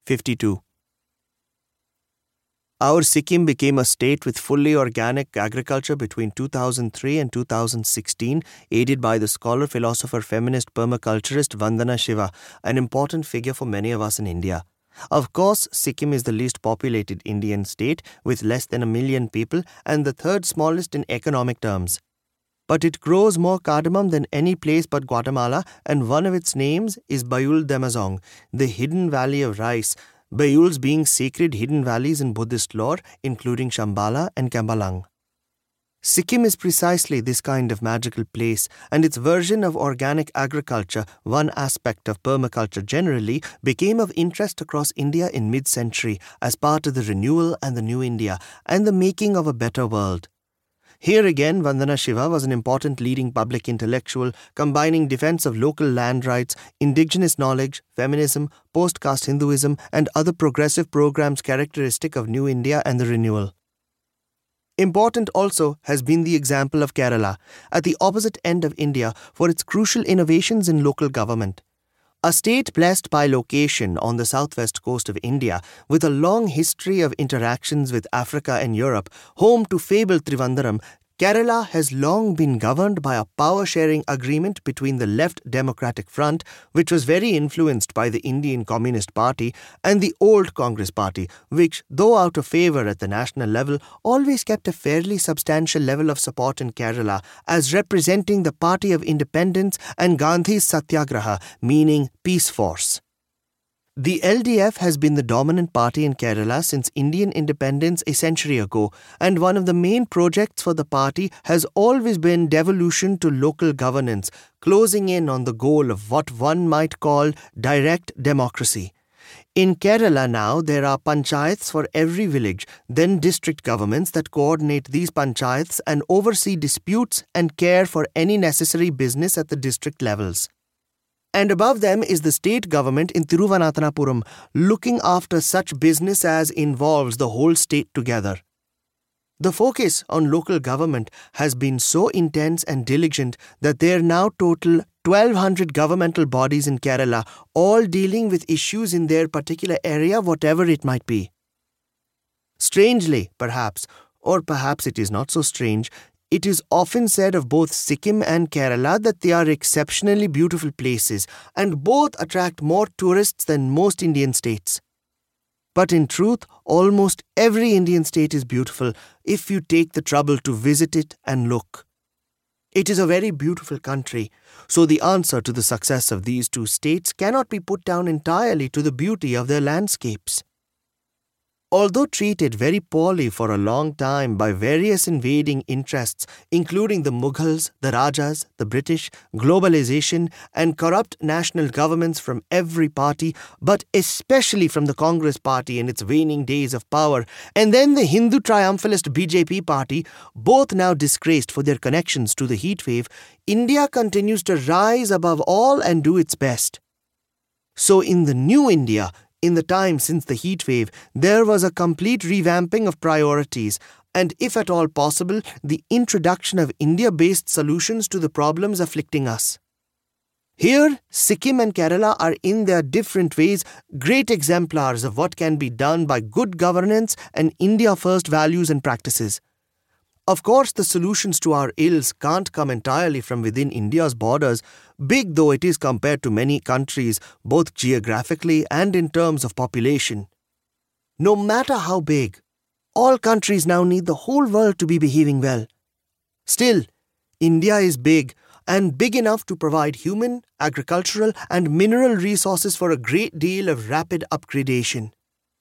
52. Our Sikkim became a state with fully organic agriculture between 2003 and 2016, aided by the scholar, philosopher, feminist, permaculturist Vandana Shiva, an important figure for many of us in India. Of course, Sikkim is the least populated Indian state with less than 1 million people and the third smallest in economic terms. But it grows more cardamom than any place but Guatemala, and one of its names is Bayul Demazong, the hidden valley of rice, Bayuls being sacred hidden valleys in Buddhist lore, including Shambhala and Kambalang. Sikkim is precisely this kind of magical place, and its version of organic agriculture, one aspect of permaculture generally, became of interest across India in mid-century as part of the renewal and the new India, and the making of a better world. Here again, Vandana Shiva was an important leading public intellectual, combining defense of local land rights, indigenous knowledge, feminism, post-caste Hinduism, and other progressive programs characteristic of New India and the renewal. Important also has been the example of Kerala, at the opposite end of India, for its crucial innovations in local government. A state blessed by location on the southwest coast of India, with a long history of interactions with Africa and Europe, home to fabled Trivandrum, Kerala has long been governed by a power-sharing agreement between the Left Democratic Front, which was very influenced by the Indian Communist Party, and the old Congress Party, which, though out of favour at the national level, always kept a fairly substantial level of support in Kerala as representing the Party of Independence and Gandhi's Satyagraha, meaning peace force. The LDF has been the dominant party in Kerala since Indian independence a century ago, and one of the main projects for the party has always been devolution to local governance, closing in on the goal of what one might call direct democracy. In Kerala now, there are panchayats for every village, then district governments that coordinate these panchayats and oversee disputes and care for any necessary business at the district levels. And above them is the state government in Thiruvananthapuram, looking after such business as involves the whole state together. The focus on local government has been so intense and diligent that there now total 1,200 governmental bodies in Kerala, all dealing with issues in their particular area, whatever it might be. Strangely, perhaps, or perhaps it is not so strange, it is often said of both Sikkim and Kerala that they are exceptionally beautiful places, and both attract more tourists than most Indian states. But in truth, almost every Indian state is beautiful if you take the trouble to visit it and look. It is a very beautiful country, so the answer to the success of these two states cannot be put down entirely to the beauty of their landscapes. Although treated very poorly for a long time by various invading interests, including the Mughals, the Rajas, the British, globalization, and corrupt national governments from every party, but especially from the Congress Party in its waning days of power, and then the Hindu triumphalist BJP party, both now disgraced for their connections to the heatwave, India continues to rise above all and do its best. So in the new India, in the time since the heatwave, there was a complete revamping of priorities and, if at all possible, the introduction of India-based solutions to the problems afflicting us. Here, Sikkim and Kerala are in their different ways great exemplars of what can be done by good governance and India-first values and practices. Of course, the solutions to our ills can't come entirely from within India's borders, big though it is compared to many countries, both geographically and in terms of population. No matter how big, all countries now need the whole world to be behaving well. Still, India is big, and big enough to provide human, agricultural, and mineral resources for a great deal of rapid upgradation.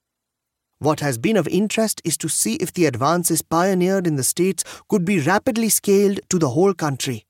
What has been of interest is to see if the advances pioneered in the states could be rapidly scaled to the whole country.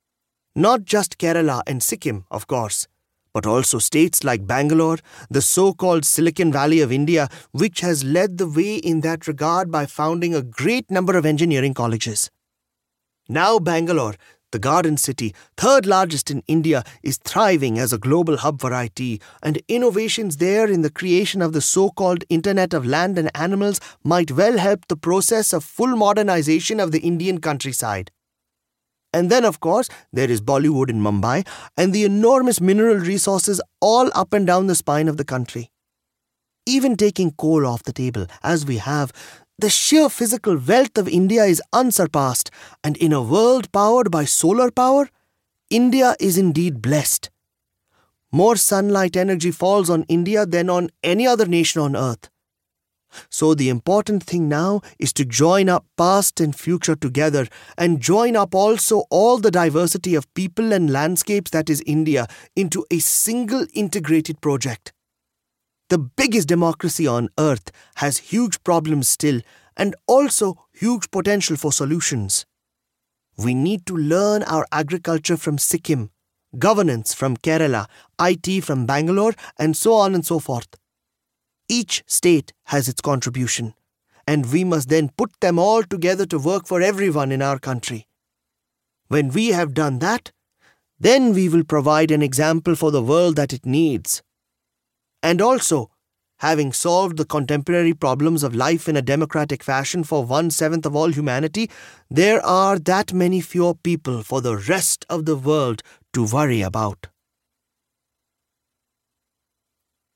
Not just Kerala and Sikkim, of course, but also states like Bangalore, the so-called Silicon Valley of India, which has led the way in that regard by founding a great number of engineering colleges. Now Bangalore, the Garden City, third largest in India, is thriving as a global hub for IT, and innovations there in the creation of the so-called Internet of Land and Animals might well help the process of full modernization of the Indian countryside. And then, of course, there is Bollywood in Mumbai and the enormous mineral resources all up and down the spine of the country. Even taking coal off the table, as we have, the sheer physical wealth of India is unsurpassed, and in a world powered by solar power, India is indeed blessed. More sunlight energy falls on India than on any other nation on earth. So the important thing now is to join up past and future together, and join up also all the diversity of people and landscapes that is India into a single integrated project. The biggest democracy on earth has huge problems still, and also huge potential for solutions. We need to learn our agriculture from Sikkim, governance from Kerala, IT from Bangalore, and so on and so forth. Each state has its contribution, and we must then put them all together to work for everyone in our country. When we have done that, then we will provide an example for the world that it needs. And also, having solved the contemporary problems of life in a democratic fashion for 1/7 of all humanity, there are that many fewer people for the rest of the world to worry about.